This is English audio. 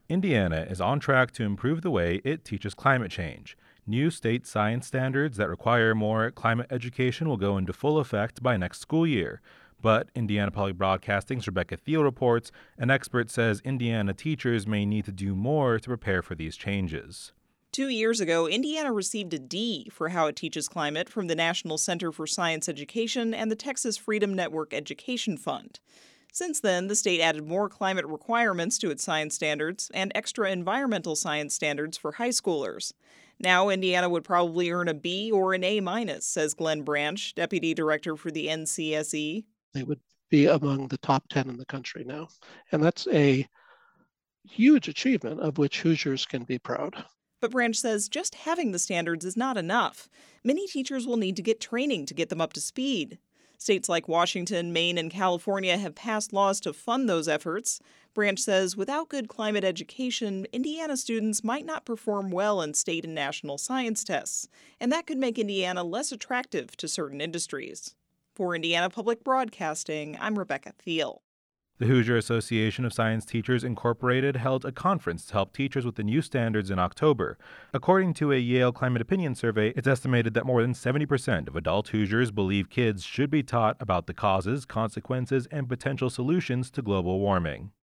Indiana is on track to improve the way it teaches climate change. New state science standards that require more climate education will go into full effect by next school year. But Indiana Public Broadcasting's Rebecca Thiel reports an expert says Indiana teachers may need to do more to prepare for these changes. 2 years ago, Indiana received a D for how it teaches climate from the National Center for Science Education and the Texas Freedom Network Education Fund. Since then, the state added more climate requirements to its science standards and extra environmental science standards for high schoolers. Now, Indiana would probably earn a B or an A minus, says Glenn Branch, deputy director for the NCSE. They would be among the top 10 in the country now. And that's a huge achievement of which Hoosiers can be proud. But Branch says just having the standards is not enough. Many teachers will need to get training to get them up to speed. States like Washington, Maine, and California have passed laws to fund those efforts. Branch says without good climate education, Indiana students might not perform well in state and national science tests, and that could make Indiana less attractive to certain industries. For Indiana Public Broadcasting, I'm Rebecca Thiel. The Hoosier Association of Science Teachers Incorporated held a conference to help teachers with the new standards in October. According to a Yale Climate Opinion survey, it's estimated that more than 70% of adult Hoosiers believe kids should be taught about the causes, consequences, and potential solutions to global warming.